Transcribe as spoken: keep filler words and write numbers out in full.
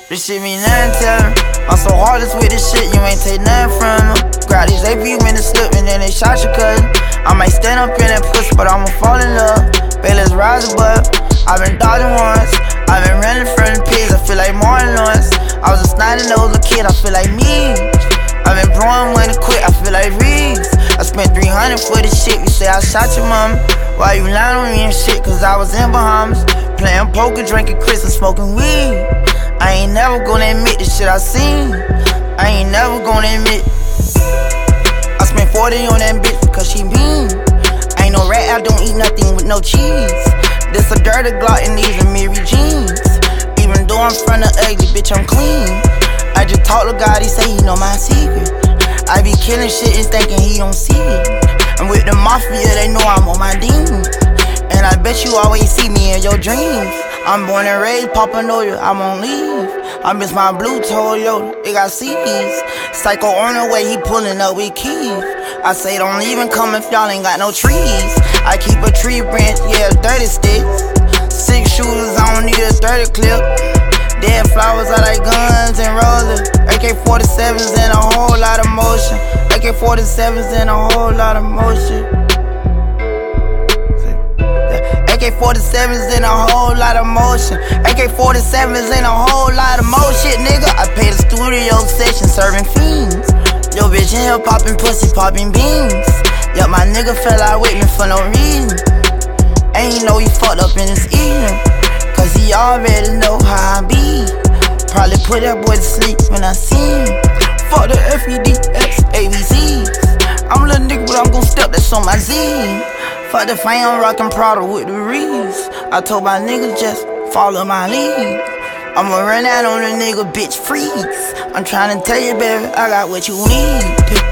This shit mean nothing to them. I'm so heartless with this shit, you ain't take nothing from them. Grab these A P when it slip and then they shot your cousin. I might stand up in that pussy, but I'ma fall in love. Bayless rise above. I've been dodging once. I've been running from the pigs, I feel like Martin Lawrence. I was a snotty nose little kid, I feel like me. I've been blowing money quick, I feel like Reeves. I spent three hundred for this shit, you say I shot your mama. Why you lying on me and shit, cause I was in Bahamas. Playing poker, drinking Chris and smoking weed. I ain't never gonna admit the shit I seen. I ain't never gonna admit. I spent forty on that bitch because she mean. I ain't no rat, I don't eat nothing with no cheese. This a dirty Glock and these are Mary jeans. Even though I'm from the ugly, bitch, I'm clean. I just talk to God, he say he know my secret. I be killing shit and thinking he don't see it. I'm with the mafia, they know I'm on my demons. And I bet you always see me in your dreams. I'm born and raised, Papa know you, I'm on leave. I miss my blue Toyota, it got C Ds. Psycho on the way, he pulling up with keys. I say don't even come if y'all ain't got no trees. I keep a tree branch, yeah, thirty sticks. Six shooters, I don't need a thirty clip. Dead flowers, I like guns and roses. A K forty-sevens and a whole lot of motion. A K forty-sevens and a whole lot of motion. A K forty-sevens and a whole lot of motion. A K forty-sevens and a whole lot of more shit, nigga. I paid a studio session serving fiends. Yo bitch in here popping pussy, popping beans. Yup, my nigga fell out with me for no reason. Ain't know he fucked up in his evening, cause he already know how I be. Probably put that boy to sleep when I see him. Fuck the F E D X A B Cs. I'm a little nigga, but I'm gon' step, that's on my Z. Fuck the fam, rockin' Prada with the Reeves. I told my nigga just follow my lead. I'ma run out on a nigga, bitch, freeze. I'm tryna tell you, baby, I got what you need.